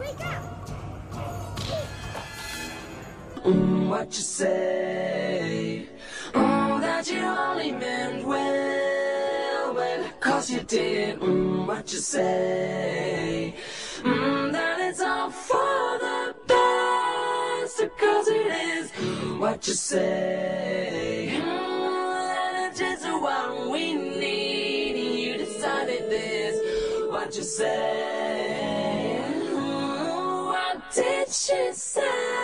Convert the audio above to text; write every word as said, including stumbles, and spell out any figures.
Mm, what you say? Mm, that you only meant well, well, cause you did. Mm, what you say? Mm, that it's all for the best, cause it is. What you say? Mm, that it's just what we need, and you decided this. What you say? Mm, what did she say?